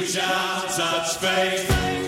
shall touch faith.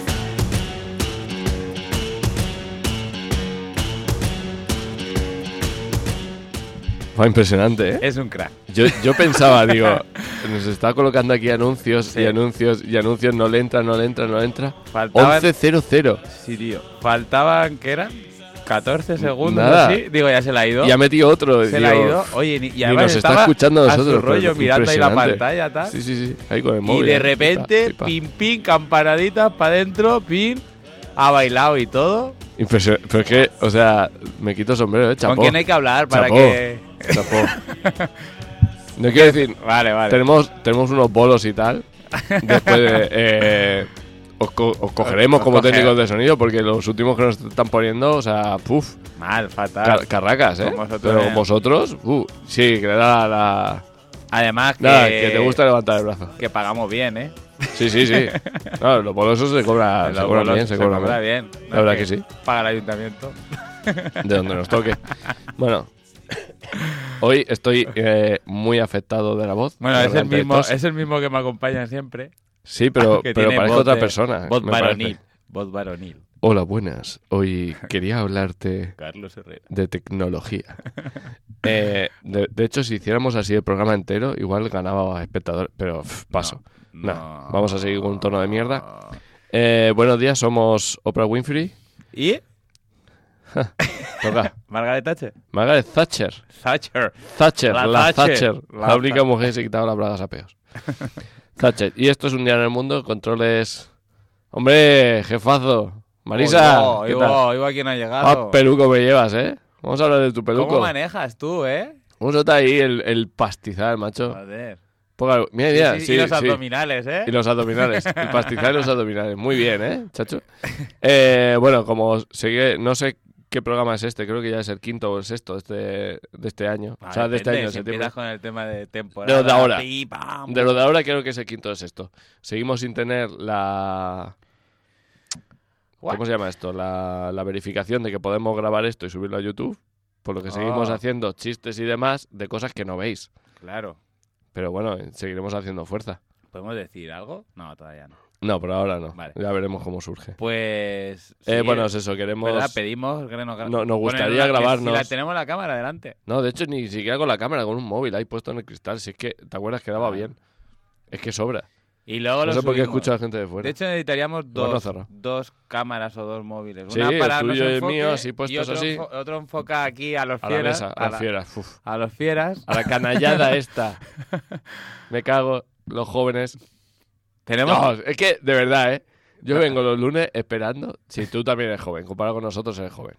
Fue impresionante, ¿eh? Es un crack. Yo pensaba, digo, nos está colocando aquí anuncios Sí. y anuncios, no le entra. Faltaban- 11-0-0. Sí, tío. Faltaban, ¿qué eran? 14 segundos Nada. así. Digo, ya se la ha ido. Y ha metido otro. Se digo, la ha ido. Oye, y ni además nos está estaba escuchando a nosotros. su rollo pero mirando ahí la impresionante. pantalla, tal. Sí. Ahí con el Y móvil. de ¿eh? repente, Flipa. pim, campanaditas para adentro, pim. Ha bailado y todo. Impresionante. Pero es que, o sea, me quito el sombrero, chapó. ¿Con quién hay que hablar para Chapó. que...? Chapó. No quiero decir, Vale. tenemos unos bolos y tal. Después de. Os cogeremos Os como coge- técnicos de sonido porque los últimos que nos están poniendo, o sea, puf, Mal, fatal. carracas, ¿eh? Con vosotros, Pero con vosotros, sí, que le da la. Además Nada, que te gusta levantar el brazo. que pagamos bien, ¿eh? Sí. No, los bolos esos se cobran bien, se cobran cobra bien. bien. La verdad que sí. Paga el ayuntamiento. De donde nos toque. Bueno, hoy estoy muy afectado de la voz. Bueno, Me es el levanta de mismo, tos. es el mismo que me acompaña siempre. Sí, pero que tiene parezco voz otra de- persona. Voz me parece. varonil. Voz varonil. Hola, buenas. Hoy quería hablarte Carlos Herrera. de tecnología. De hecho, si hiciéramos así el programa entero, igual ganaba a espectadores, pero paso. No, vamos a seguir con un tono de mierda. Buenos días, somos Oprah Winfrey. ¿Y? Toca. Margaret Thatcher. Margaret Thatcher. Thatcher. La La Thatcher. Thatcher. La única mujer que se quitaba las bragas a peos. Thatcher. Y esto es un día en el mundo. Controles. Hombre, jefazo. Marisa. ¿qué tal? Iba quien ha Ah, llegado. peluco me llevas, ¿eh? Vamos a hablar de tu peluco. ¿Cómo manejas tú, eh? ¿Cómo se nota ahí el pastizal, macho? Joder. Mira, Sí, y los abdominales, ¿eh? Y los abdominales. El pastizal y los abdominales. Muy bien, ¿eh, chacho? Bueno, como sigue, no sé qué programa es este. Creo que ya es el quinto o el sexto de este año. Vale, o sea, de este depende, año, si septiembre. empiezas con el tema de temporada. De lo de ahora. pi, pam. De lo de ahora creo que es el quinto o el sexto. Seguimos sin tener la... ¿Cómo se llama esto? La verificación de que podemos grabar esto y subirlo a YouTube. Por lo que seguimos haciendo chistes y demás de cosas que no veis. Claro. Pero bueno, seguiremos haciendo fuerza. ¿Podemos decir algo? No, todavía no. No, por ahora no. Vale. Ya veremos cómo surge. Pues... sí, Bueno, es eso, queremos... ¿verdad? Pedimos que nos Nos gustaría grabarnos. Si la tenemos la cámara delante. No, de hecho, ni siquiera con la cámara, con un móvil ahí puesto en el cristal. Si es que, ¿te acuerdas que daba bien? Es que sobra. Y luego No lo sé por qué subimos. escucho a la gente de fuera. De hecho, necesitaríamos Bueno, cerrado. dos cámaras o dos móviles. Sí, Una el para tuyo nuestro y el enfoque mío, así y puestos otro así. Otro enfoca aquí a los A la fieras. mesa, a las fieras. Uf. A los fieras. A la canallada esta. Me cago, los jóvenes. Tenemos... No, es que, de verdad, ¿eh? Yo vengo los lunes esperando. Si tú también eres joven, comparado con nosotros eres joven.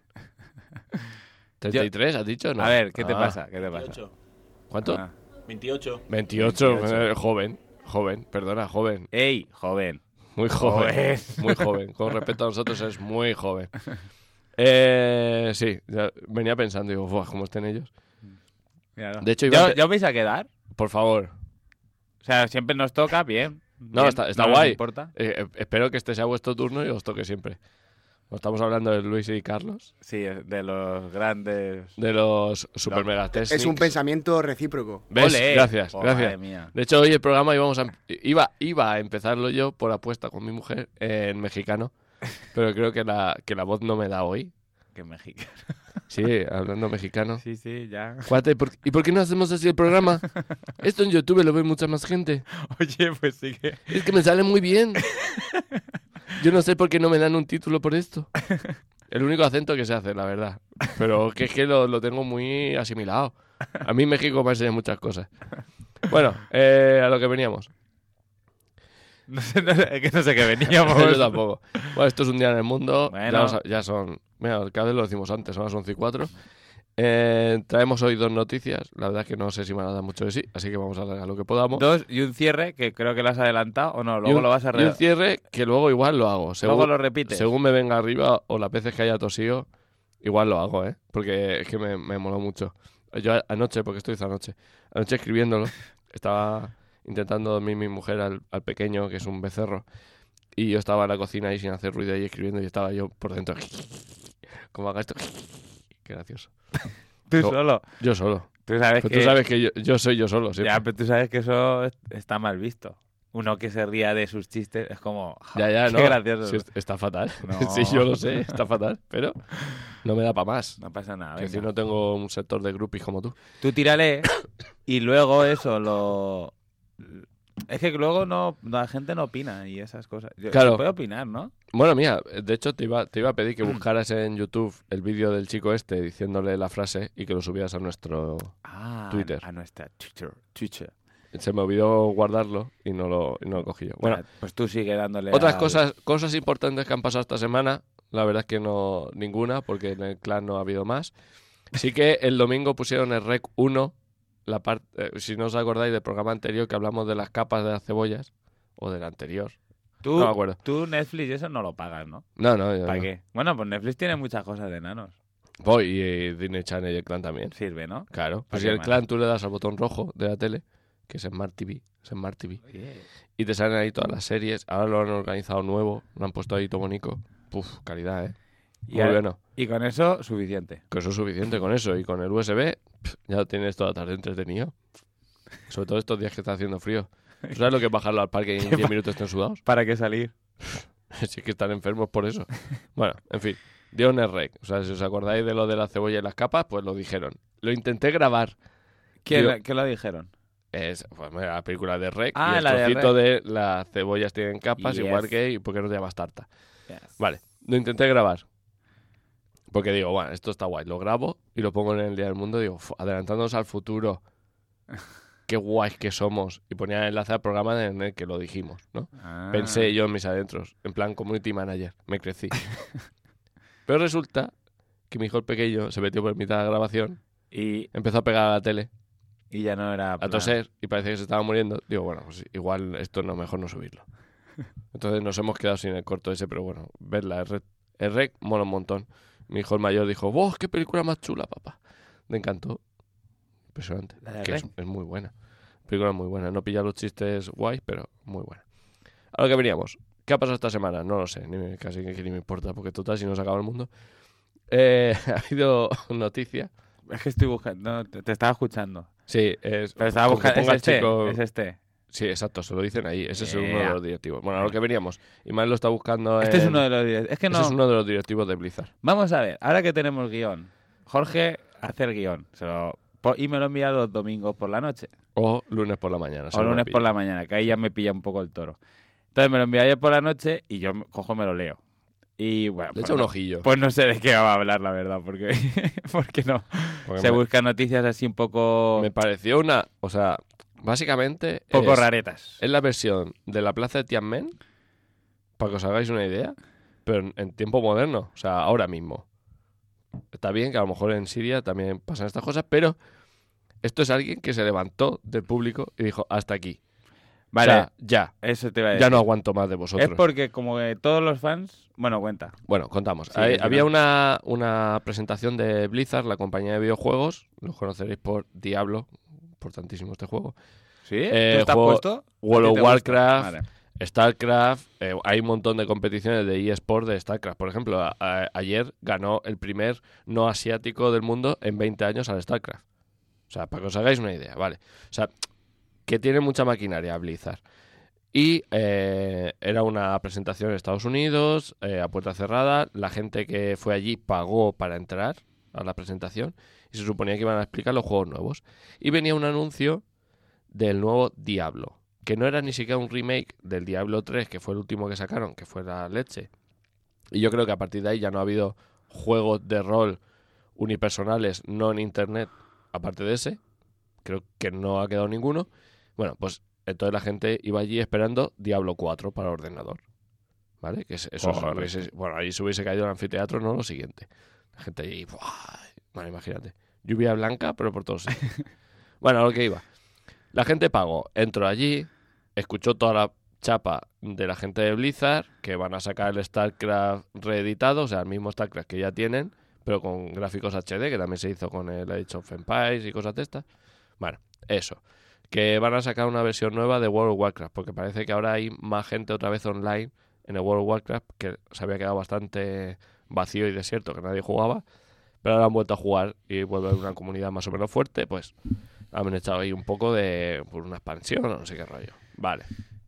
¿33 has dicho? No. A ver, ¿qué te Ah. pasa? ¿Qué te pasa? 28. ¿Cuánto? Ah. 28. 28, joven. Joven, perdona, joven. ¡Ey, joven! Muy joven. Joven. Muy joven. Con respecto a nosotros es muy joven. Sí, ya venía pensando, digo, "Buah, ¿cómo estén ellos? Míralo. De hecho, iba a ¿Ya os vais a quedar? Por favor. O sea, siempre nos toca, bien. No, bien, está no nos guay. importa. Espero que este sea vuestro turno y os toque siempre. No estamos hablando de Luis y Carlos, Sí, de los grandes... de los super mega Es un pensamiento recíproco. ¿Ves? ¡Ole! Gracias, Oh, gracias. madre mía. De hecho, hoy el programa iba a empezarlo yo por apuesta con mi mujer en mexicano, pero creo que la voz no me da hoy. Que mexicano. Sí, hablando mexicano. Sí, sí, ya. Cuate, ¿y por qué no hacemos así el programa? Esto en YouTube lo ve mucha más gente. Oye, pues sí que... Es que me sale muy bien. Yo no sé por qué no me dan un título por esto. El único acento que se hace, la verdad. Pero que es que lo tengo muy asimilado. A mí México me enseña muchas cosas. Bueno, a lo que veníamos. No sé, es que no sé qué veníamos. Yo tampoco. Bueno, esto es un día en el mundo. Bueno. Ya son... Mira, cada vez lo decimos antes, son las 11:04. Traemos hoy 2 noticias. La verdad es que no sé si me van a dar mucho de sí, así que vamos a alargar lo que podamos. 2 y un cierre, que creo que lo has adelantado, o no, luego lo vas a y un cierre que luego igual lo hago. Luego lo repites. Según me venga arriba o las veces que haya tosido, igual lo hago, ¿eh? Porque es que me moló mucho. Yo anoche, porque esto hice anoche escribiéndolo, estaba intentando dormir mi mujer al pequeño, que es un becerro, y yo estaba en la cocina ahí sin hacer ruido ahí escribiendo y estaba yo por dentro. Como haga esto. Qué gracioso. Tú No, solo. Yo solo. Tú sabes Pero que... tú sabes que yo soy yo solo, ¿sí? Ya, pero tú sabes que eso está mal visto. uno que se ría de sus chistes es como... Ya, qué no. gracioso. Sí, está fatal. No. Sí, yo lo sé, está fatal. Pero no me da para más. No pasa nada. Que venga. si no tengo un sector de groupies como tú. Tú tírale y luego eso lo... Es que luego no la gente no opina y esas cosas. Claro. Se puede opinar, ¿no? Bueno, mira, de hecho te iba a pedir que buscaras en YouTube el vídeo del chico este diciéndole la frase y que lo subieras a nuestro Twitter. A nuestra Twitter. Se me olvidó guardarlo y no lo cogí yo. Bueno, pues tú sigue dándole otras al- cosas importantes que han pasado esta semana, la verdad es que no ninguna, porque en el clan no ha habido más. Sí que el domingo pusieron el Rec 1, la parte, si no os acordáis del programa anterior que hablamos de las capas de las cebollas, o del anterior. Tú, No me acuerdo. tú Netflix y eso no lo pagas, ¿no? No, yo ¿Para no. qué? Bueno, pues Netflix tiene muchas cosas de enanos. Voy y Disney Channel y el clan también. Sirve, ¿no? Claro. ¿Para Pues si qué el más? clan tú le das al botón rojo de la tele, que es Smart TV, y te salen ahí todas las series. Ahora lo han organizado nuevo, lo han puesto ahí todo bonito. Puf, calidad, ¿eh? Y Muy a- bueno. Y con eso, suficiente. Que eso es suficiente con eso. Y con el USB, ya lo tienes toda la tarde entretenido. Sobre todo estos días que está haciendo frío. ¿Tú sabes lo que es bajarlo al parque y en 10 minutos estén sudados? ¿Para qué salir? Si es que están enfermos por eso. Bueno, en fin. Dieron el rec. O sea, si os acordáis de lo de la cebolla y las capas, pues lo dijeron. Lo intenté grabar. ¿Qué Tío. lo dijeron? Es pues, mira, la película de Rec Ah, y el la de trocito de las cebollas tienen capas, Yes. igual que ¿y por qué no te llamas tarta? Yes. Vale, lo intenté grabar. Porque digo, bueno, esto está guay. Lo grabo y lo pongo en el Día del Mundo. Digo, adelantándonos al futuro. Qué guays que somos. Y ponía el enlace al programa en el que lo dijimos, ¿no? Ah. Pensé yo en mis adentros, en plan community manager. Me crecí. Pero resulta que mi hijo el pequeño se metió por mitad de la grabación, Y empezó a pegar a la tele, ya no era... a plan- toser y parece que se estaba muriendo. Digo, bueno, pues igual esto no mejor no subirlo. Entonces nos hemos quedado sin el corto ese, pero bueno, verla, el rec mola un montón. Mi hijo el mayor dijo, ¡vos, qué película más chula, papá! Me encantó. Impresionante. ¿La de Que Rec? es muy buena. Película muy buena. No pilla los chistes guays, pero muy buena. A lo que veníamos. ¿Qué ha pasado esta semana? No lo sé, casi que ni me importa, porque total, si no se acaba el mundo. Ha habido noticia. Es que estoy buscando... No, te estaba escuchando. Sí, es. Pero estaba con que buscando... ponga Es este, chico- es este. Sí, exacto, se lo dicen ahí. Ese es uno de Yeah. los directivos. Bueno, a lo que veníamos. Ismael lo está buscando Este es en- uno de los... Es que no... Ese es uno de los directivos de Blizzard. Vamos a ver, ahora que tenemos guión. Jorge hace el guión. Y me lo envía los domingos por la noche. O lunes por la mañana. O según lunes me por pilla. la mañana, que ahí ya me pilla un poco el toro. Entonces me lo envía ayer por la noche y yo cojo me lo leo. Y bueno, Le pues echa un no, ojillo. pues no sé de qué va a hablar, la verdad, porque, porque no. Porque Se me, buscan noticias así un poco, me pareció una. O sea, básicamente. poco es, raretas. es la versión de la plaza de Tiananmen. Para que os hagáis una idea. Pero en tiempo moderno. O sea, ahora mismo. Está bien que a lo mejor en Siria también pasan estas cosas. Pero esto es alguien que se levantó del público y dijo: hasta aquí. Vale, O sea, ya. eso te iba a decir. Ya no aguanto más de vosotros. Es porque como que todos los fans... Bueno, cuenta. Bueno, contamos. Sí, Había continúa. una presentación de Blizzard, la compañía de videojuegos. Los conoceréis por Diablo. Importantísimo este juego. ¿Sí? Eh, ¿Tú estás juego- puesto? World ¿A of ti te gusta? Warcraft, Vale. StarCraft. Hay un montón de competiciones de eSport de StarCraft. Por ejemplo, ayer ganó el primer no asiático del mundo en 20 años al StarCraft. O sea, para que os hagáis una idea, ¿vale? O sea, que tiene mucha maquinaria Blizzard. Y era una presentación en Estados Unidos, a puerta cerrada. La gente que fue allí pagó para entrar a la presentación y se suponía que iban a explicar los juegos nuevos. Y venía un anuncio del nuevo Diablo, que no era ni siquiera un remake del Diablo 3, que fue el último que sacaron, que fue la leche. Y yo creo que a partir de ahí ya no ha habido juegos de rol unipersonales no en internet, aparte de ese. Creo que no ha quedado ninguno. Bueno, pues entonces la gente iba allí esperando Diablo 4 para ordenador. ¿Vale? Que eso Joder. bueno, ahí se hubiese caído el anfiteatro, no lo siguiente. La gente allí, ¡buah! Bueno, imagínate. Lluvia blanca, pero por todos sitios. Bueno, a lo que iba. La gente pagó, entró allí, escuchó toda la chapa de la gente de Blizzard, que van a sacar el StarCraft reeditado, o sea, el mismo StarCraft que ya tienen, pero con gráficos HD, que también se hizo con el Age of Empires y cosas de estas. Bueno, eso. Que van a sacar una versión nueva de World of Warcraft, porque parece que ahora hay más gente otra vez online en el World of Warcraft, que se había quedado bastante vacío y desierto, que nadie jugaba, pero ahora han vuelto a jugar y vuelve a haber una comunidad más o menos fuerte, pues han echado ahí un poco de por una expansión o no sé qué rollo. Vale.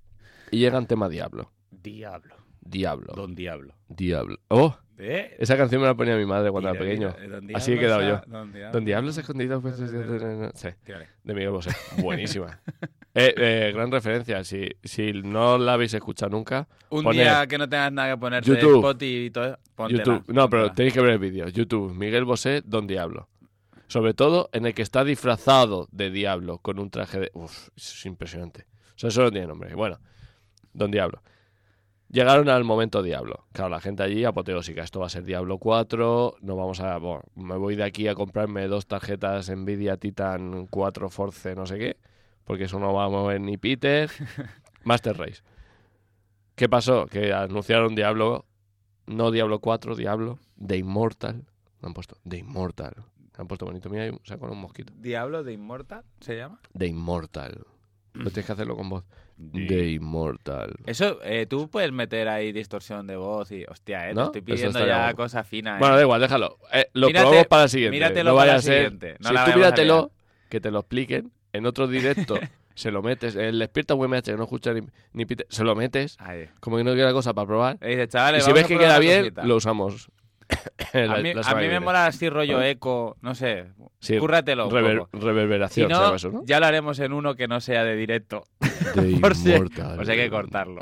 Y llega en tema Diablo. Diablo. Diablo. Don Diablo. Diablo. ¡Oh! ¿Eh? Esa canción me la ponía mi madre cuando era Mira, pequeño. mira, Don Así he Diablo quedado yo. está- Don Diablo. Don Diablo se ha escondido. Pues, sí, Tírale. de Miguel Bosé. Buenísima. Gran referencia. Si no la habéis escuchado nunca, Un poned día que no tengas nada que ponerte YouTube. Spotify y todo eso, póntela, YouTube. No, pero póntela. tenéis que ver el vídeo. YouTube. Miguel Bosé, Don Diablo. Sobre todo en el que está disfrazado de Diablo con un traje de... Uf, eso es impresionante. O sea, eso no tiene nombre. Bueno, Don Diablo. Llegaron al momento Diablo. Claro, la gente allí apoteósica. Esto va a ser Diablo 4. No vamos a... Bueno, me voy de aquí a comprarme 2 tarjetas Nvidia Titan 4 Force no sé qué. Porque eso no va a mover ni Peter. Master Race. ¿Qué pasó? Que anunciaron Diablo... No Diablo 4, Diablo. The Immortal. Lo han puesto The Immortal. Lo han puesto bonito. Mira, ahí saco un mosquito. ¿Diablo de Immortal se llama? The Immortal. Lo tienes que hacerlo con voz. The Immortal. Eso, tú puedes meter ahí distorsión de voz y... Hostia, ¿No? te estoy Eso pidiendo estaría ya guapo. cosas finas. Bueno, da igual, déjalo. Lo Mírate- probamos para la siguiente. míratelo No para vaya la a ser... siguiente. No si la tú vayamos a míratelo, que te lo expliquen. En otro directo se lo metes. El despierta UMH que no escucha ni Peter, se lo metes. Ahí. Como que no quiera cosa para probar. Y dices, chavales, Y si vamos ves a que probar queda una bien, cosita. lo usamos. A mí me mola así rollo ¿Vale? eco, no sé. Sí, Cúrratelo un poco. Si reverberación, se no, llama eso, ¿no? ya lo haremos en uno que no sea de directo. The por si- Immortal. por si hay que cortarlo.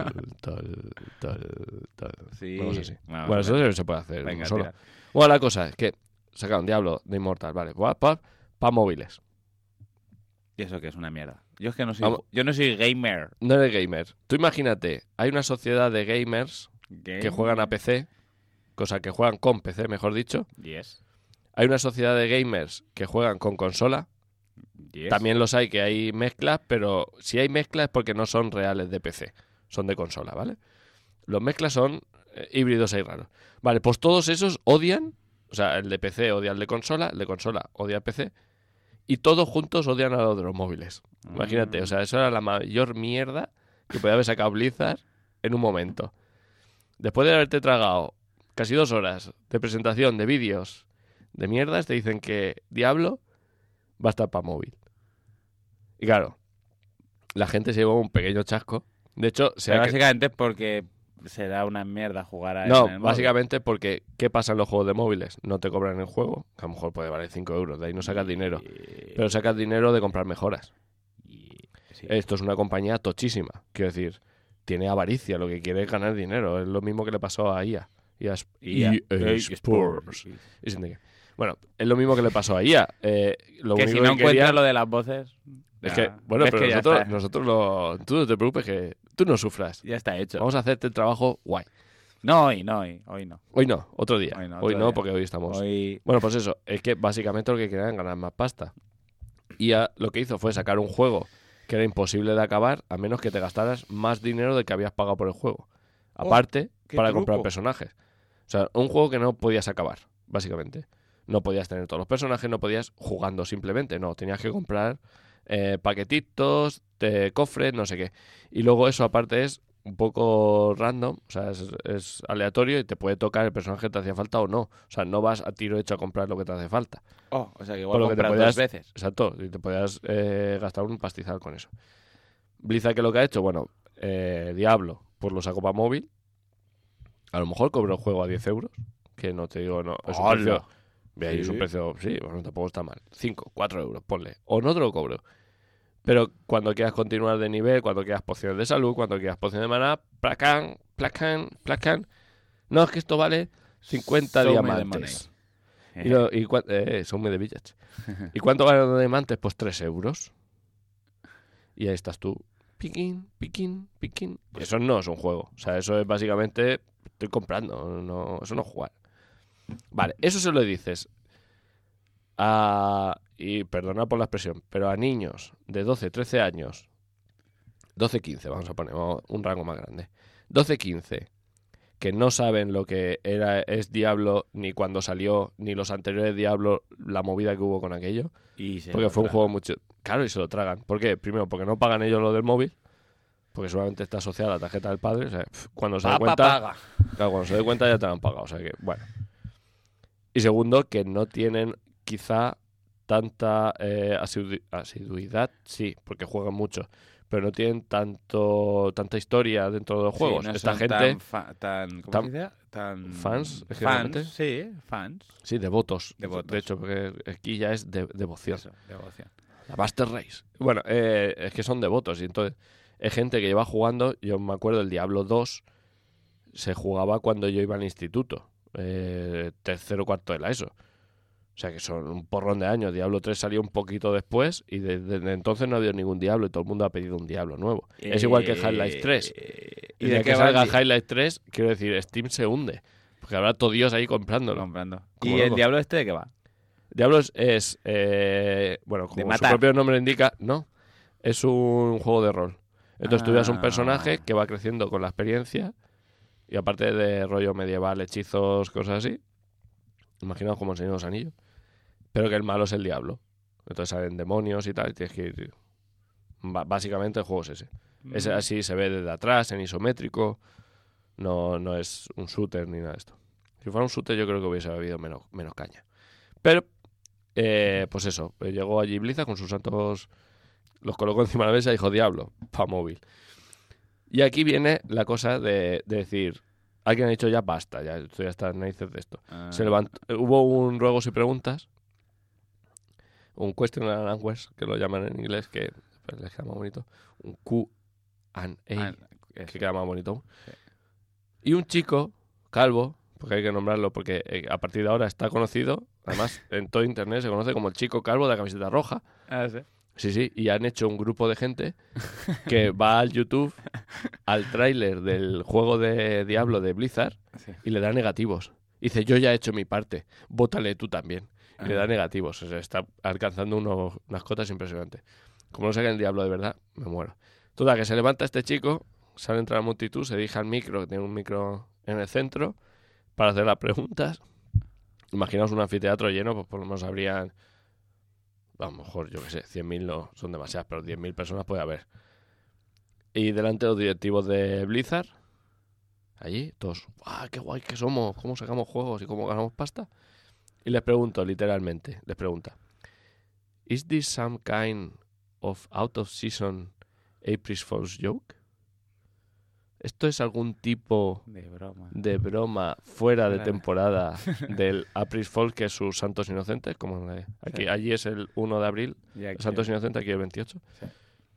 Tal. Sí. Vamos así. Vamos Bueno, a ver. eso se puede hacer Venga, uno solo. tira. Bueno, la cosa es que sacaron Diablo de Immortal, vale, para móviles. ¿Y eso que es una mierda? Yo es que no soy, Vamos. yo no soy gamer. No eres gamer. Tú imagínate, hay una sociedad de gamers que juegan a PC, cosa que juegan con PC, mejor dicho. Yes. Hay una sociedad de gamers que juegan con consola. Yes. También los hay que hay mezclas, pero si hay mezclas es porque no son reales de PC, son de consola, ¿vale? Los mezclas son híbridos y raros. Vale, pues todos esos odian, o sea, el de PC odia al de consola, el de consola odia al PC, y todos juntos odian a los de los móviles. Imagínate, o sea, eso era la mayor mierda que podía haber sacado Blizzard en un momento. Después de haberte tragado casi 2 horas de presentación de vídeos de mierdas, te dicen que Diablo va a estar para móvil. Y claro, la gente se llevó un pequeño chasco. De hecho, Pero básicamente es porque será una mierda jugar a no, en el móvil. básicamente porque ¿qué pasa en los juegos de móviles? No te cobran el juego, que a lo mejor puede valer 5 euros, de ahí no sacas dinero. Pero sacas dinero de comprar mejoras. Sí. Esto es una compañía tochísima. Quiero decir, tiene avaricia, lo que quiere es ganar dinero. Es lo mismo que le pasó a EA. EA Sports. Y sin de qué. Bueno, es lo mismo que le pasó a EA. Lo Que único si no que quería... encuentras lo de las voces... Es ya, que, bueno, ves pero que ya nosotros lo... Tú no te preocupes, que tú no sufras. ya está hecho. Vamos a hacerte el trabajo guay. No, hoy no. Hoy no, otro día. Hoy no, Hoy otro no, día. porque hoy estamos... Hoy... Bueno, pues eso, es que básicamente lo que querían era ganar más pasta. Y lo que hizo fue sacar un juego que era imposible de acabar a menos que te gastaras más dinero del que habías pagado por el juego. Aparte, qué para truco. comprar personajes. O sea, un juego que no podías acabar, básicamente. No podías tener todos los personajes, no podías jugando simplemente, no. Tenías que comprar paquetitos, cofres, no sé qué. Y luego eso aparte es un poco random, o sea, es aleatorio y te puede tocar el personaje que te hacía falta o no. O sea, no vas a tiro hecho a comprar lo que te hace falta. Oh, o sea que Por igual lo que te compras podías- 2 veces. Exacto, y te podías gastar un pastizal con eso. Blizzard, ¿qué es lo que ha hecho? Bueno, Diablo, pues lo sacó para móvil. A lo mejor cobró el juego a 10 euros, que no te digo, no, es un ¡Hala! precio... Ve ahí, es un Sí. precio, sí, bueno, tampoco está mal. 5, 4 euros, ponle. O no te lo cobro. Pero cuando quieras continuar de nivel, cuando quieras pociones de salud, cuando quieras pociones de maná, placan. No, es que esto vale 50 Show me the diamantes. money. Son muy de Village. ¿Y cuánto valen los diamantes? Pues 3 euros. Y ahí estás tú. Piquín. Eso no es un juego. O sea, eso es básicamente... Estoy comprando. No, eso no es jugar. Vale, eso se lo dices y perdona por la expresión, pero a niños de 12, 13 años, 12, 15, vamos a poner un rango más grande, 12, 15, que no saben lo que es Diablo, ni cuando salió, ni los anteriores Diablo, la movida que hubo con aquello, Y se porque lo fue un traga. juego mucho... Claro, y se lo tragan. ¿Por qué? Primero, porque no pagan ellos lo del móvil, porque solamente está asociada a la tarjeta del padre, o sea, cuando se dé Papá cuenta... paga. Claro, cuando se dé cuenta ya te lo han pagado, o sea que, bueno. Y segundo, que no tienen quizá tanta asiduidad, sí, porque juegan mucho, pero no tienen tanta historia dentro de los juegos. Sí, no Esta son gente, ¿cómo tan- se dice? Tan fans, es que fans, realmente- sí, fans. sí, devotos. Devotos. De hecho, porque aquí ya es devoción. Eso, devoción. La Master Race. Bueno, es que son devotos y entonces es gente que lleva jugando. Yo me acuerdo el Diablo 2 se jugaba cuando yo iba al instituto, tercero o cuarto de la ESO. O sea que son un porrón de años. Diablo 3 salió un poquito después y desde entonces no ha habido ningún Diablo y todo el mundo ha pedido un Diablo nuevo. Es igual que Half-Life 3. ¿Y Y de de qué que va salga el di- Half-Life 3, quiero decir, Steam se hunde. Porque habrá todo Dios ahí comprándolo. comprando? Como ¿Y el loco. Diablo este de qué va? Diablo es bueno, como su matar. propio nombre lo indica, no. Es un juego de rol. Entonces tú veas un Ah. personaje que va creciendo con la experiencia y aparte de rollo medieval, hechizos, cosas así. Imaginaos como el Señor de los Anillos. Pero que el malo es el diablo. Entonces salen demonios y tal. Y tienes que ir. Básicamente el juego es ese. Es así, se ve desde atrás, en isométrico. No es un shooter ni nada de esto. Si fuera un shooter, yo creo que hubiese habido menos caña. Pero, pues eso. Llegó allí Blizzard con sus santos. Los colocó encima de la mesa y dijo: Diablo, pa' móvil. Y aquí viene la cosa de decir: alguien ha dicho ya basta, ya estoy hasta las narices de esto. Ah. Se levantó, hubo un ruegos y preguntas, un question and answers, que lo llaman en inglés, que pues, les queda más bonito, un Q&A, que queda más bonito aún. Sí. Y un chico, calvo, porque hay que nombrarlo, porque a partir de ahora está conocido, además en todo internet se conoce como el chico calvo de la camiseta roja. Ah, sí. Sí, y han hecho un grupo de gente que va al YouTube, al tráiler del juego de Diablo de Blizzard, Sí. y le da negativos. Dice: yo ya he hecho mi parte, vótale tú también. Y le da Ah. negativos. O sea, está alcanzando unas cotas impresionantes. Como no saquen el Diablo de verdad, me muero. Total, que se levanta este chico, sale entre la multitud, se dirige al micro, que tiene un micro en el centro, para hacer las preguntas. Imaginaos un anfiteatro lleno, pues por lo menos habrían, a lo mejor, yo qué sé, 100.000 no son demasiadas, pero 10.000 personas puede haber. Y delante los directivos de Blizzard, allí, todos: ¡guau, qué guay que somos! ¿Cómo sacamos juegos y cómo ganamos pasta? Y les pregunto, literalmente, ¿Is this some kind of out of season April Fool's joke? ¿Esto es algún tipo De broma. de broma fuera de Fuera. temporada del April Fool, que es sus Santos Inocentes? Como aquí, Sí. allí es el 1 de abril, Y aquí- Santos Inocentes, aquí el 28. Sí.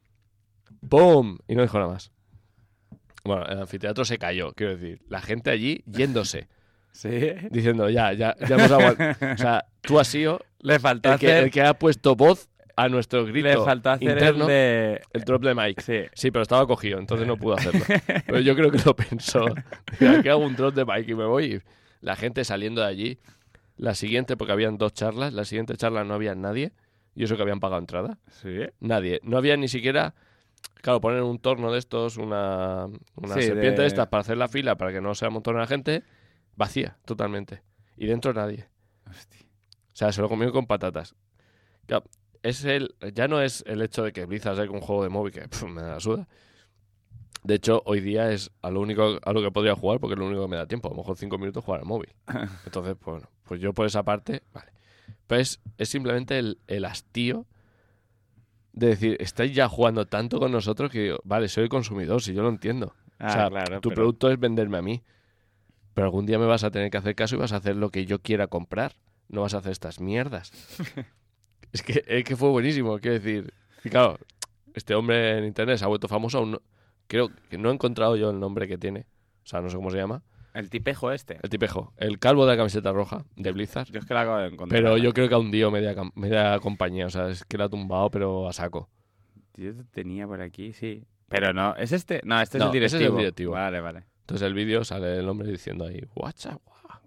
¡Boom! Y no dijo nada más. Bueno, el anfiteatro se cayó, quiero decir. La gente allí yéndose, Sí. diciendo: ya hemos aguantado. O sea, tú has sido Le faltó el hacer... que ha puesto voz a nuestro grito Le faltó hacer interno, el drop de mic. Sí. Sí, pero estaba cogido, entonces no pudo hacerlo. Pero yo creo que lo pensó. Mira, que hago un drop de mic y me voy. Y la gente saliendo de allí. La siguiente, porque habían 2 charlas, la siguiente charla no había nadie. Y eso que habían pagado entrada. Sí. Nadie. No había ni siquiera... Claro, poner un torno de estos, una Sí, serpiente de- de estas para hacer la fila, para que no se amontone la gente, vacía, totalmente. Y dentro nadie. Hostia. O sea, se lo comió con patatas. Claro, ya no es el hecho de que Blizzard saque un juego de móvil que me da la suda. De hecho, hoy día es a lo que podría jugar, porque es lo único que me da tiempo. A lo mejor 5 minutos jugar al móvil. Entonces, pues bueno, pues yo por esa parte, vale. Pero es simplemente el hastío de decir: estáis ya jugando tanto con nosotros que digo, vale, soy consumidor, si yo lo entiendo. Ah, o sea, claro, tu pero- producto es venderme a mí. Pero algún día me vas a tener que hacer caso y vas a hacer lo que yo quiera comprar. No vas a hacer estas mierdas. es que fue buenísimo, quiero decir. Y claro, este hombre en internet se ha vuelto famoso. Aún creo que no he encontrado yo el nombre que tiene. O sea, no sé cómo se llama. El tipejo este. El tipejo. El calvo de la camiseta roja de Blizzard. Yo es que lo acabo de encontrar. Pero yo creo que ha hundido media compañía. O sea, es que la ha tumbado, pero a saco. Yo tenía por aquí, sí. Pero no, ¿es este? No, este No, es el ese es directivo. el directivo. Vale, vale. Entonces el vídeo sale el hombre diciendo ahí: "Guacha, guau".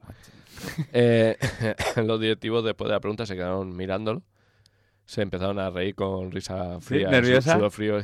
Los directivos, después de la pregunta, se quedaron mirándolo. Se empezaron a reír con risa fría, ¿nerviosa? sudor frío.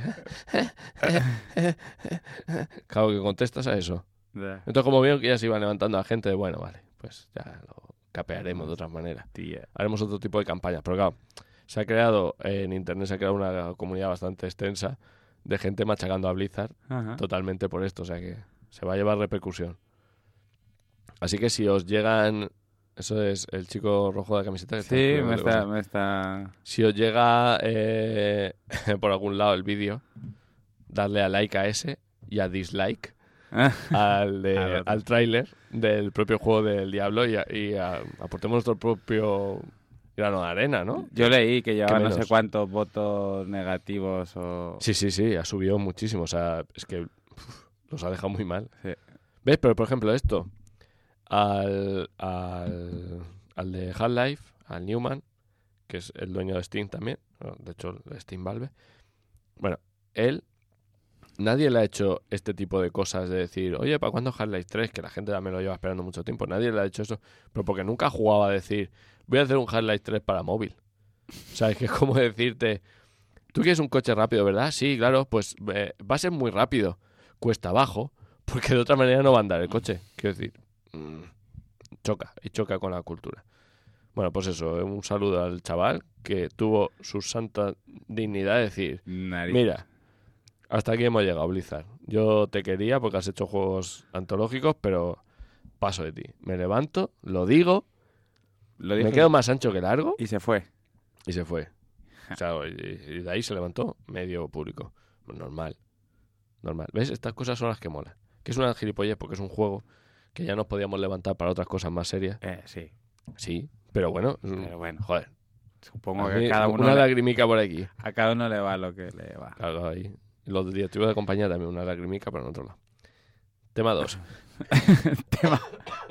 Claro, que contestas a eso. Entonces, como veo que ya se iba levantando la gente, bueno, vale, pues ya lo capearemos de otra manera. Tía. Haremos otro tipo de campaña. Pero claro, se ha creado en internet, se ha creado una comunidad bastante extensa de gente machacando a Blizzard Ajá. totalmente por esto. O sea que se va a llevar repercusión. Así que si os llegan Eso es el chico rojo de la camiseta que está Sí, escribiendo cosas. me está... Si os llega por algún lado el vídeo, darle a like a ese y a dislike al tráiler del propio juego del Diablo y aportemos nuestro propio grano de arena, ¿no? Yo leí que llevaba ¿Qué no menos? sé cuántos votos negativos o... Sí, ha subido muchísimo. O sea, es que los ha dejado muy mal. Sí. ¿Ves? Pero, por ejemplo, esto, al de Half-Life, al Newman, que es el dueño de Steam también, bueno, de hecho, Steam Valve, bueno, él, nadie le ha hecho este tipo de cosas de decir, oye, ¿para cuándo Half-Life 3? Que la gente también lo lleva esperando mucho tiempo. Nadie le ha hecho eso, pero porque nunca ha jugado a decir, voy a hacer un Half-Life 3 para móvil. O sea, es que es como decirte, tú quieres un coche rápido, ¿verdad? Sí, claro, pues va a ser muy rápido, cuesta abajo, porque de otra manera no va a andar el coche. Quiero decir, choca con la cultura. Bueno, pues eso, un saludo al chaval que tuvo su santa dignidad de decir, Nariz. mira, hasta aquí hemos llegado, Blizzard. Yo te quería porque has hecho juegos antológicos, pero paso de ti. Me levanto, lo digo, Lo me dije quedo más ancho que largo y se fue. y se fue. O sea, y de ahí se levantó medio público. Normal. ¿Ves? Estas cosas son las que molan. Que es una gilipollez porque es un juego que ya nos podíamos levantar para otras cosas más serias. Sí. Sí, pero bueno. Pero bueno. Joder. Supongo A que mí, cada uno una lagrimica por aquí. a cada uno le va lo que le va. Claro, ahí. Y los directivos de compañía también, una lagrimica, pero en otro lado. Tema 2. Tema.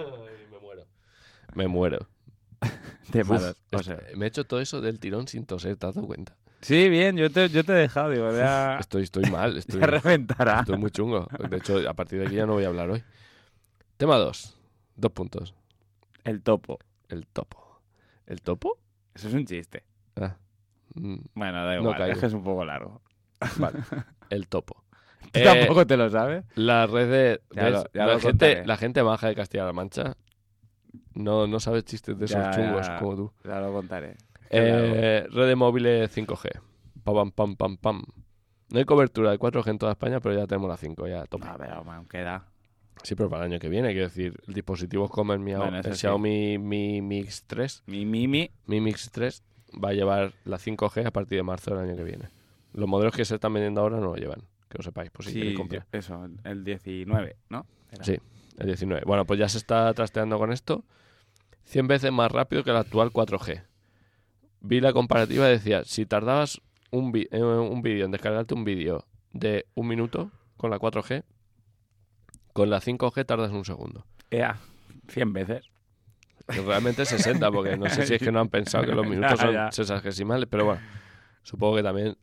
Me muero. Tema Uf, dos. O sea, me he hecho todo eso del tirón sin toser, ¿te has dado cuenta? sí, bien, yo te he dejado, digo, ya, Estoy mal, ya reventará. estoy muy chungo. De hecho, a partir de aquí ya no voy a hablar hoy. Tema 2. 2 puntos. El topo. El topo. ¿El topo? Eso es un chiste. Ah. Bueno, da No igual, caigo. es que es un poco largo. Vale. El topo. ¿Tú tampoco te lo sabes? La red de... Ya ¿ves? lo- ya lo la, gente, contaré. la gente maja de Castilla-La Mancha no sabe chistes de esos Ya, chungos ya. como tú. Ya lo contaré. Red de móviles 5G. Pam. No hay cobertura de 4G en toda España, pero ya tenemos la 5, ya tope. A ver, aún queda. Sí, pero para el año que viene, quiero decir, el dispositivo es como el, Bueno, eso el sí. Xiaomi Mi Mix 3. Mi Mimi. Mi Mix 3 va a llevar la 5G a partir de marzo del año que viene. Los modelos que se están vendiendo ahora no lo llevan, que lo sepáis, por si Sí, queréis comprar. eso, el 19, ¿no? Era. Sí, el 19. Bueno, pues ya se está trasteando con esto. 100 veces más rápido que el actual 4G. Vi la comparativa y decía, si tardabas un vídeo en descargarte un vídeo de 1 minuto con la 4G, con la 5G tardas 1 segundo. 100 veces. Que realmente 60, porque no sé si es que no han pensado que los minutos son Ya. sexagesimales, pero bueno, supongo que también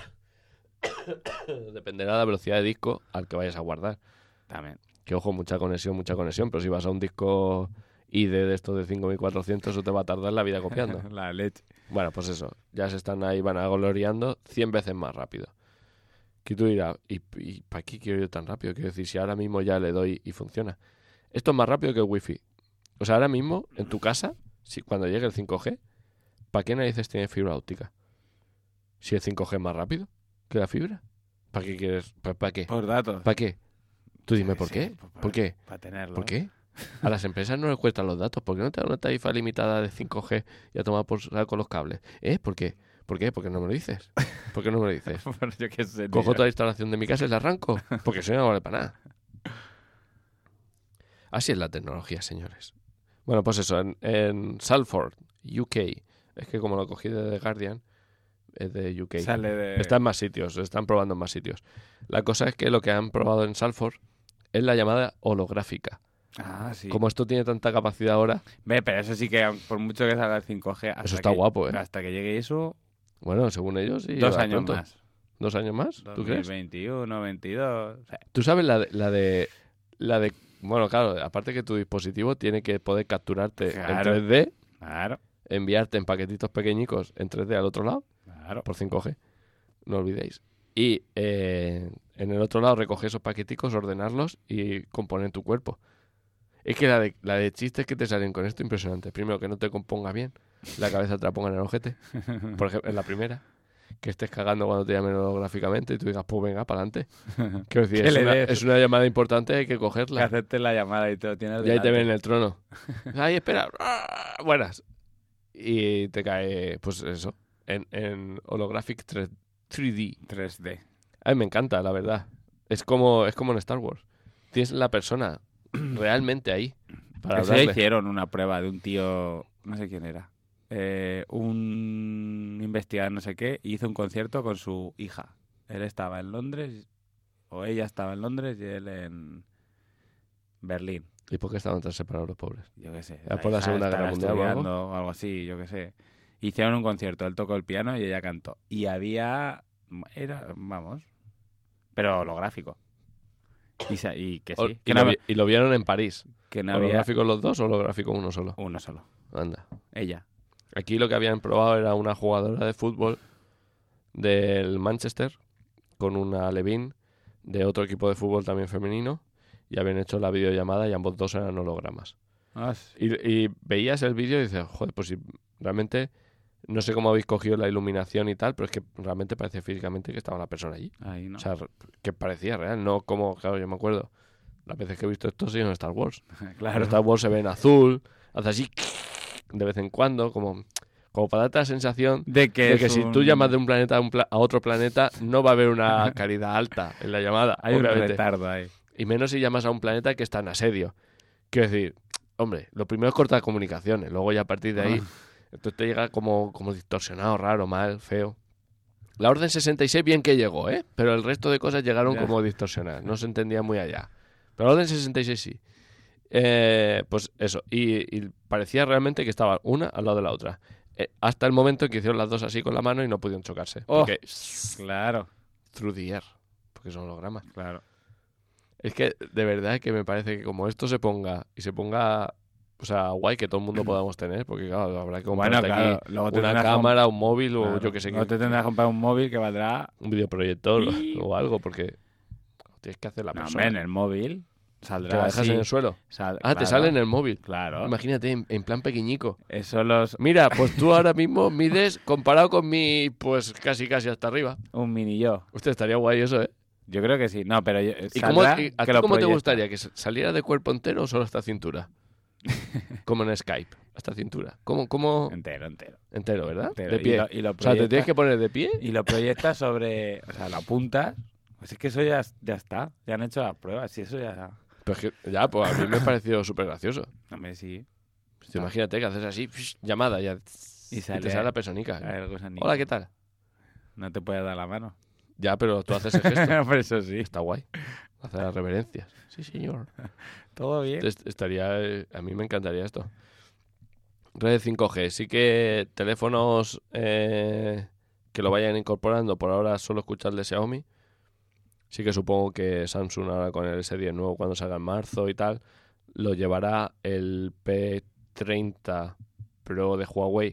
dependerá de la velocidad de disco al que vayas a guardar. También. Que ojo, mucha conexión, pero si vas a un disco ID de estos de 5400, eso te va a tardar la vida copiando. La leche. Bueno, pues eso, ya se están ahí, van gloriando 100 veces más rápido. Que tú dirás, ¿y para qué quiero yo tan rápido? Quiero decir, si ahora mismo ya le doy y funciona. Esto es más rápido que el wifi. O sea, ahora mismo, en tu casa, cuando llegue el 5G, ¿para qué narices tiene fibra óptica? Si el 5G es más rápido que la fibra. ¿Para qué quieres? ¿Para qué? Por datos. ¿Para qué? Tú dime, ¿por Sí, qué? pues ¿Por qué? Para tenerlo. ¿Por qué? A las empresas no les cuestan los datos. ¿Por qué no te dan una tarifa limitada de 5G y a tomar por saco los cables? ¿Por qué? ¿Por qué? ¿Por qué no me lo dices? ¿Por qué no me lo dices? Bueno, yo qué sé. Cojo tío. toda la instalación de mi casa y la arranco. Porque eso no vale para nada. Así es la tecnología, señores. Bueno, pues eso, en Salford, UK. Es que como lo cogí de The Guardian, es de UK. Sale de... Está en más sitios, están probando en más sitios. La cosa es que lo que han probado en Salford es la llamada holográfica. Ah, sí. Como esto tiene tanta capacidad ahora, Ve, pero eso sí que, por mucho que salga el 5G... hasta eso está que- guapo, ¿eh? Hasta que llegue eso, Bueno, según ellos, sí. 2 va años pronto. más. ¿2 años más? ¿Tú crees? 2021, 22... o sea, ¿Tú sabes la de... Bueno, claro, aparte que tu dispositivo tiene que poder capturarte Claro. en 3D, claro, enviarte en paquetitos pequeñicos en 3D al otro lado, claro. por 5G, no olvidéis. Y en el otro lado recoger esos paqueticos, ordenarlos y componer en tu cuerpo. Es que la de chistes que te salen con esto, impresionante. Primero, que no te componga bien, la cabeza te la ponga en el ojete, por ejemplo, en la primera. que estés cagando cuando te llamen holográficamente y tú digas, pues venga, para adelante. Quiero decir, Que le des. es una llamada importante, hay que Que cogerla. aceptes la llamada y te lo tienes Y ahí te delante. ven en el trono. Ay, espera. Buenas. Y te cae, pues eso, en holographic 3D. 3D. A mí me encanta, la verdad. Es como en Star Wars. Tienes la persona realmente ahí para Eso ya hablarle. hicieron una prueba de un tío, no sé quién era, un investigador no sé qué, y hizo un concierto con su hija. Él estaba en Londres, o ella estaba en Londres y él en Berlín. ¿Y por qué estaban tan separados los pobres? Yo qué sé. ¿Era por la hija Segunda estará Guerra Mundial o algo? estudiando o algo así, yo qué sé. Hicieron un concierto, él tocó el piano y ella cantó. Y vamos, pero holográfico. Y que sí, Y lo vieron en París. que no había ¿Holográficos los dos o holográfico uno solo? uno solo. Anda. Ella. Aquí lo que habían probado era una jugadora de fútbol del Manchester con una Levin de otro equipo de fútbol también femenino y habían hecho la videollamada y ambos dos eran hologramas. Ah, Y veías el vídeo y dices, joder, pues si realmente no sé cómo habéis cogido la iluminación y tal, pero es que realmente parece físicamente que estaba la persona allí. ahí no. O sea, que parecía real, no como, claro, yo me acuerdo, las veces que he visto esto sí en Star Wars. En Claro. Star Wars se ve en azul, hace así de vez en cuando, como para darte la sensación De que, de que es si un- tú llamas de un planeta a otro planeta, no va a haber una calidad alta en la llamada, hay un obviamente. retardo ahí. Y menos si llamas a un planeta que está en asedio. Quiero decir, hombre, lo primero es cortar comunicaciones, luego ya a partir de ahí, esto te llega como distorsionado, raro, mal, feo. La Orden 66 bien que llegó, ¿eh? Pero el resto de cosas llegaron Ya. como distorsionadas, no se entendía muy allá. Pero la Orden 66 sí. Pues eso, y parecía realmente que estaban una al lado de la otra. Hasta el momento en que hicieron las dos así con la mano y no pudieron chocarse. Oh. Porque Claro, through the air, porque son hologramas. claro. Es que de verdad que me parece que como esto se ponga, o sea, guay que todo el mundo podamos tener, porque claro, habrá que Bueno, comprarte claro. aquí Luego te una tendrás cámara, un móvil o claro, yo que sé, luego te tendrás que comprar un móvil que valdrá... un videoproyector Y- o algo, porque tienes que hacer la No, persona. hombre, en el móvil Te saldrá la dejas así. en el suelo. Te Claro, sale en el móvil. Claro. Imagínate, en plan pequeñico. Eso los... Mira, pues tú ahora mismo mides comparado con mi, pues casi hasta arriba. Un mini yo. Usted estaría guay eso, ¿eh? Yo creo que sí. No, pero ¿Y saldrá ¿a que ti lo cómo te proyecta. gustaría? ¿Que saliera de cuerpo entero o solo hasta cintura? Como en Skype, hasta cintura. ¿Cómo? Entero. Entero, ¿verdad? Entero. De pie. Y lo O sea, te proyecta- tienes que poner de pie. Y lo proyectas sobre... O sea, lo apuntas. Pues es que eso ya está. Ya han hecho las pruebas. Y eso ya... Pero es que, ya, pues a mí me ha parecido súper gracioso. Hombre, sí. Pues imagínate que haces así, llamada ya, y te sale sale la personita. el gusanillo. Hola, ¿qué tal? No te puedes dar la mano. Ya, pero tú haces el gesto. Por eso sí. Está guay. Hacer las reverencias. Sí, señor. Todo bien. A mí me encantaría esto. Red 5G. Sí que teléfonos que lo vayan incorporando, por ahora solo escuchar el de Xiaomi. Sí que supongo que Samsung ahora con el S10 nuevo cuando salga en marzo y tal, lo llevará el P30 Pro de Huawei.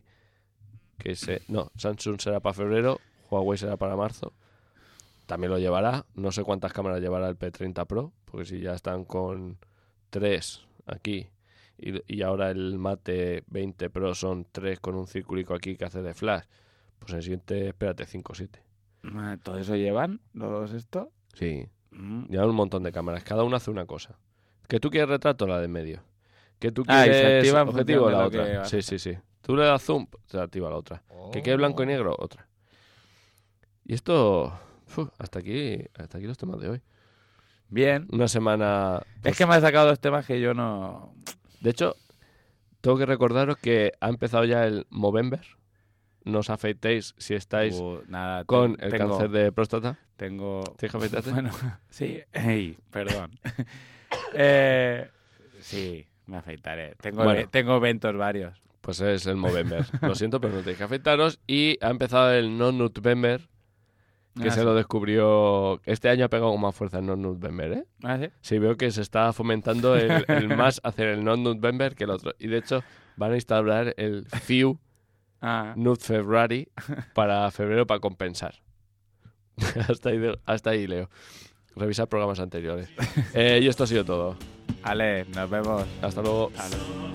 No, Samsung será para febrero, Huawei será para marzo. También lo llevará. No sé cuántas cámaras llevará el P30 Pro, porque si ya están con 3 aquí y ahora el Mate 20 Pro son 3 con un circulico aquí que hace de flash, pues en el siguiente espérate 5 o 7. ¿Todo eso llevan los esto? Sí, Mm. llevan un montón de cámaras, cada una hace una cosa. Que tú quieres retrato, la de en medio. Que tú Y se quieres activa en objetivo, función de la lo que otra. vas Sí, a sí, sí. Tú le das zoom, se activa la otra. Que quede blanco y negro, otra. Y esto, hasta aquí los temas de hoy. Bien. Una semana. Pues, Es que me has sacado dos temas que yo no... de hecho, tengo que recordaros que ha empezado ya el Movember. No os afeitéis si estáis nada, con el tengo- cáncer de próstata. Tengo... ¿Tienes que afeitarte? Bueno, sí. Ey, perdón. Sí, me afeitaré. Bueno. Tengo eventos varios. Pues es el Movember. Lo siento, pero no tenéis que afeitaros. Y ha empezado el Non-November, que Ah, se sí. lo descubrió... Este año ha pegado con más fuerza el Non-November, ¿eh? ¿Ah, sí? Sí, veo que se está fomentando el más hacer el Non-November que el otro. Y de hecho, van a instaurar el Few Ah, Nude February para febrero para compensar. hasta ahí leo. Revisar programas anteriores. Y esto ha sido todo. Ale, nos vemos. Hasta luego. Hasta luego.